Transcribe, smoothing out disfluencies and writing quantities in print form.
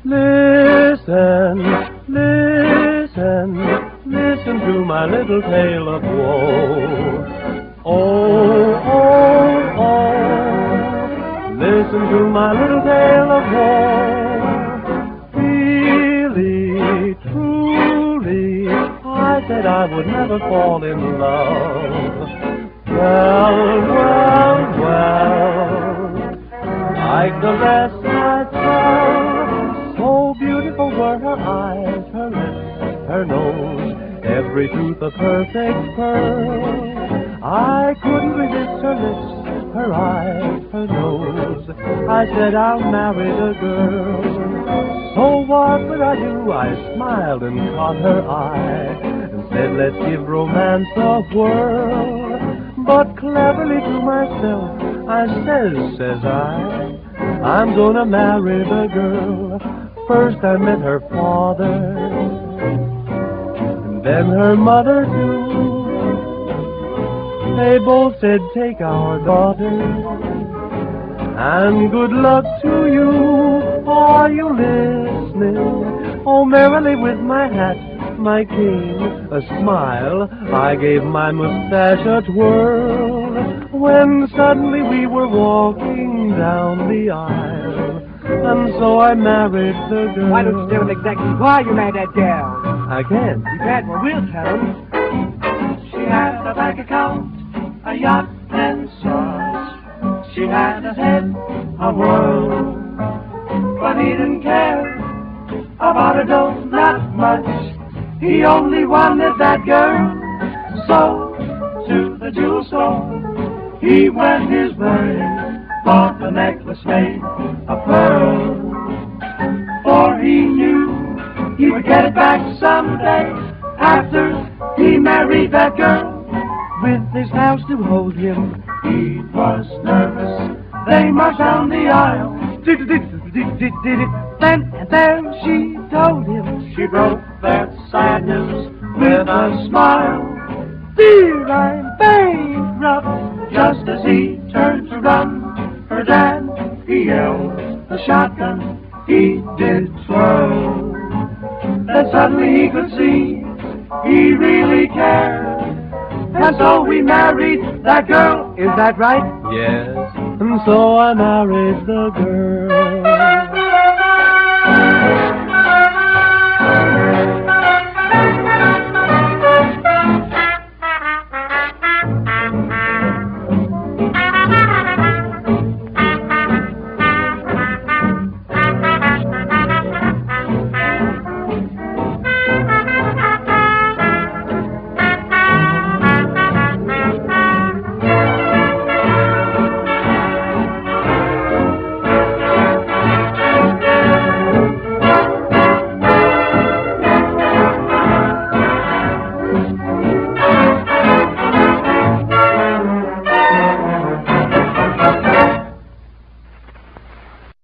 Listen, listen, listen to my little tale of woe. Oh, oh, oh, listen to my little tale of woe. Really, truly, I said I would never fall in love. Well, well, well, like the rest I fell, so beautiful were her eyes, her lips, her nose, every tooth a perfect pearl. I couldn't resist her lips, her eyes, her nose. I said I'll marry the girl. So what would I do? I smiled and caught her eye and said, let's give romance a whirl. But cleverly to myself I says I'm gonna marry the girl. First I met her father, and then her mother too. They both said, take our daughter, and good luck to you. Are you listening? Oh, merrily with my hat, my cane, a smile, I gave my mustache a twirl, when suddenly we were walking down the aisle, and so I married the girl. Why don't you tell him exactly why you married that girl? I can't. You can't? Well, we'll tell him. She had a bank account, a yacht and stars. She had a head of world, but he didn't care about a dough, not much. He only wanted that girl. So to the jewel store he went his way, bought the necklace made of pearl, for he knew he would get it back someday after he married that girl. With his house to hold him, he was nervous. They marched down the aisle. Then and there she told him, she broke their sadness with a smile. Dear, I'm bankrupt. Just as he turned to run, her dad, he yelled, the shotgun he did throw. Then suddenly he could see he really cared, and so we married that girl. Is that right? Yes, and so I married the girl.